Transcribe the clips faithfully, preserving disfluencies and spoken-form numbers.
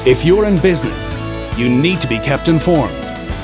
If you're in business, you need to be kept informed.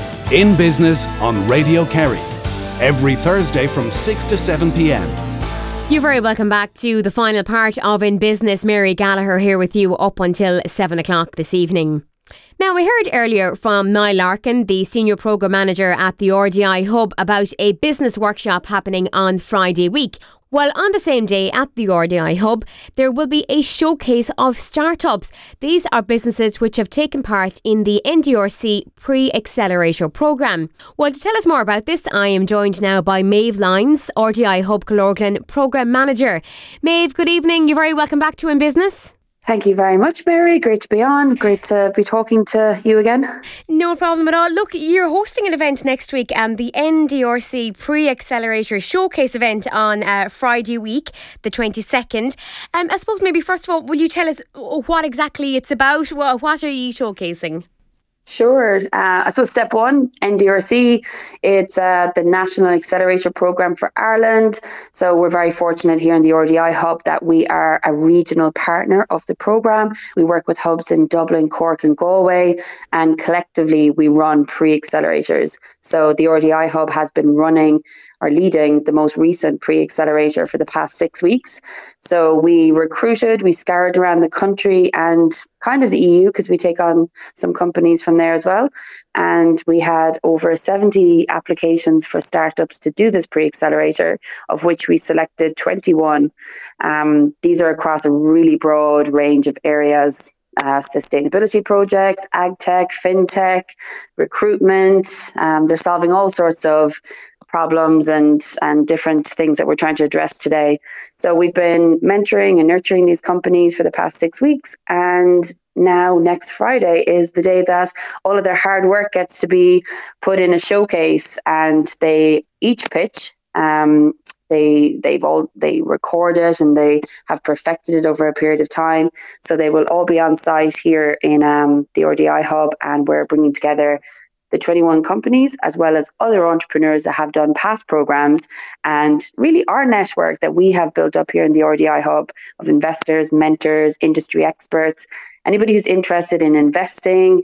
In Business on Radio Kerry, every Thursday from six to seven p.m. You're very welcome back to the final part of In Business. Mary Gallagher here with you up until seven o'clock this evening. Now, we heard earlier from Niall Larkin, the Senior Programme Manager at the R D I Hub, about a business workshop happening on Friday week. Well, on the same day at the R D I Hub, there will be a showcase of startups. These are businesses which have taken part in the N D R C Pre-Accelerator programme. Well, to tell us more about this, I am joined now by Maeve Lyons, R D I Hub Killorglin Programme Manager. Maeve, good evening. You're very welcome back to In Business. Thank you very much, Mary. Great to be on. Great to be talking to you again. No problem at all. Look, you're hosting an event next week, um, the N D R C Pre-Accelerator Showcase event on uh, Friday week, the twenty-second. Um, I suppose maybe first of all, will you tell us what exactly it's about? What are you showcasing? Sure. Uh, so step one, N D R C, it's uh, the National Accelerator Programme for Ireland. So we're very fortunate here in the R D I Hub that we are a regional partner of the programme. We work with hubs in Dublin, Cork and Galway, and collectively we run pre-accelerators. So the R D I Hub has been running or leading the most recent pre-accelerator for the past six weeks. So we recruited, we scoured around the country and kind of the E U because we take on some companies from there as well. And we had over seventy applications for startups to do this pre-accelerator, of which we selected twenty-one. Um, these are across a really broad range of areas. Uh, sustainability projects, ag tech, fintech, recruitment. Um, they're solving all sorts of problems and and different things that we're trying to address today. So we've been mentoring and nurturing these companies for the past six weeks. And now next Friday is the day that all of their hard work gets to be put in a showcase, and they each pitch. Um, They they've all they record it and they have perfected it over a period of time. So they will all be on site here in um, the R D I Hub, and we're bringing together the twenty-one companies as well as other entrepreneurs that have done past programs, and really our network that we have built up here in the R D I Hub of investors, mentors, industry experts, anybody who's interested in investing.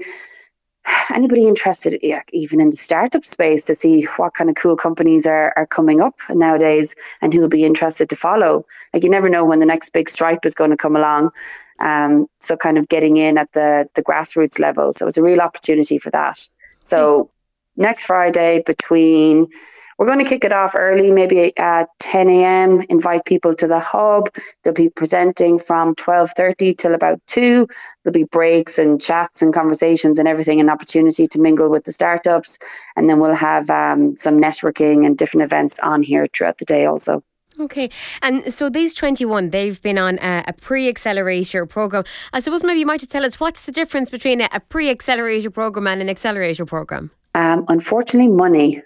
Anybody interested yeah, even in the startup space to see what kind of cool companies are, are coming up nowadays and who will be interested to follow. Like, you never know when the next big Stripe is going to come along. Um, so kind of getting in at the, the grassroots level. So it's a real opportunity for that. So next Friday between... We're going to kick it off early, maybe at ten a.m, invite people to the hub. They'll be presenting from twelve thirty till about two. There'll be breaks and chats and conversations and everything, an opportunity to mingle with the startups. And then we'll have um, some networking and different events on here throughout the day also. Okay. And so these twenty-one, they've been on a, a pre-accelerator programme. I suppose maybe you might just tell us what's the difference between a, a pre-accelerator programme and an accelerator programme? Um, unfortunately, money.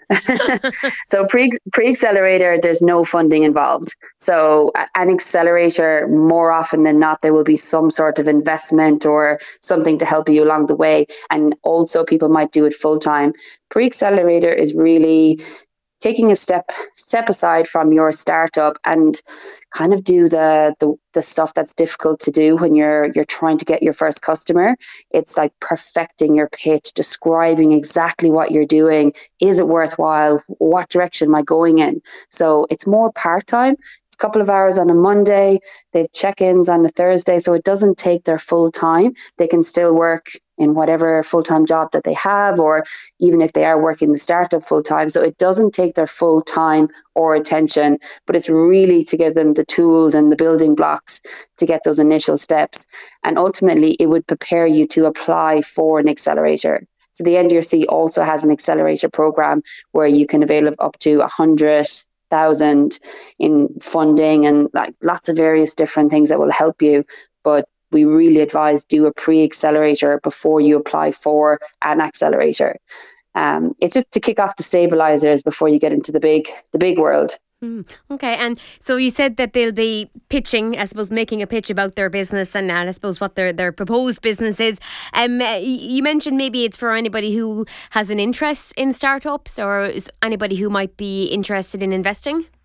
So pre, pre-accelerator, there's no funding involved. So an accelerator, more often than not, there will be some sort of investment or something to help you along the way. And also people might do it full time. Pre-accelerator is really taking a step step aside from your startup and kind of do the, the the stuff that's difficult to do when you're you're trying to get your first customer. It's like perfecting your pitch, describing exactly what you're doing. Is it worthwhile? What direction am I going in? So it's more part-time. It's a couple of hours on a Monday. They have check-ins on a Thursday, so it doesn't take their full time. They can still work in whatever full-time job that they have, or even if they are working the startup full-time. So it doesn't take their full time or attention, but it's really to give them the tools and the building blocks to get those initial steps. And ultimately, it would prepare you to apply for an accelerator. So the N D R C also has an accelerator program where you can avail of up to one hundred thousand in funding and like lots of various different things that will help you. But we really advise do a pre-accelerator before you apply for an accelerator. Um, it's just to kick off the stabilizers before you get into the big, the big world. Mm, okay, and so you said that they'll be pitching, I suppose, making a pitch about their business and, and I suppose what their, their proposed business is. Um, you mentioned maybe it's for anybody who has an interest in startups or is anybody who might be interested in investing.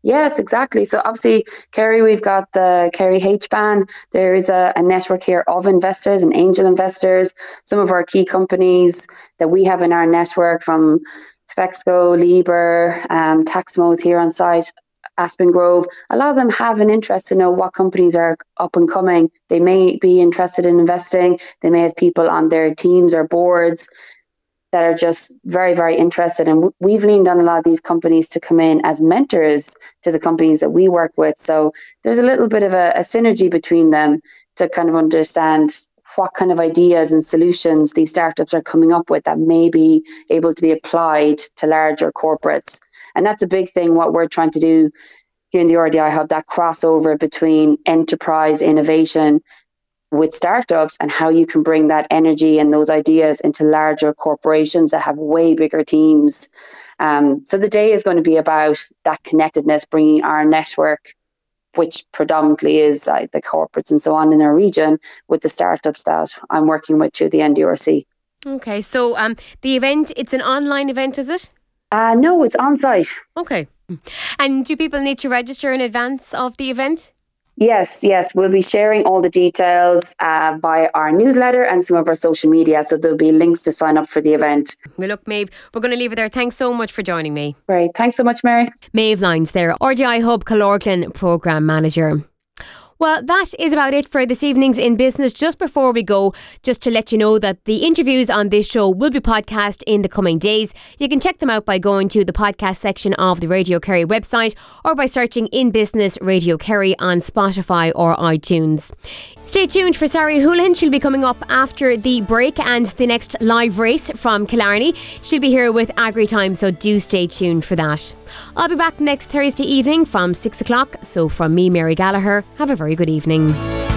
Yes, exactly. So obviously, Kerry, we've got the Kerry H-Ban. There is a, a network here of investors and angel investors. Some of our key companies that we have in our network, from Fexco, Liber, um, Taxmo's here on site, Aspen Grove, a lot of them have an interest to know what companies are up and coming. They may be interested in investing. They may have people on their teams or boards that are just very, very interested. And we've leaned on a lot of these companies to come in as mentors to the companies that we work with. So there's a little bit of a, a synergy between them to kind of understand what kind of ideas and solutions these startups are coming up with that may be able to be applied to larger corporates. And that's a big thing, what we're trying to do here in the R D I Hub, that crossover between enterprise innovation with startups and how you can bring that energy and those ideas into larger corporations that have way bigger teams. Um, so the day is going to be about that connectedness, bringing our network, which predominantly is uh, the corporates and so on in our region, with the startups that I'm working with through the N D R C. Okay, so um, the event, it's an online event, is it? Uh, no, it's on site. Okay. And do people need to register in advance of the event? Yes, yes. We'll be sharing all the details uh, via our newsletter and some of our social media. So there'll be links to sign up for the event. Well, look, Maeve, we're going to leave it there. Thanks so much for joining me. Great. Thanks so much, Mary. Maeve Lyons there, R D I Hub Killorglin Programme Manager. Well, that is about it for this evening's In Business. Just before we go, just to let you know that the interviews on this show will be podcast in the coming days. You can check them out by going to the podcast section of the Radio Kerry website or by searching In Business Radio Kerry on Spotify or iTunes. Stay tuned for Sari Houlihan. She'll be coming up after the break and the next live race from Killarney. She'll be here with Agri Time, so do stay tuned for that. I'll be back next Thursday evening from six o'clock. So from me, Mary Gallagher, have a very good evening.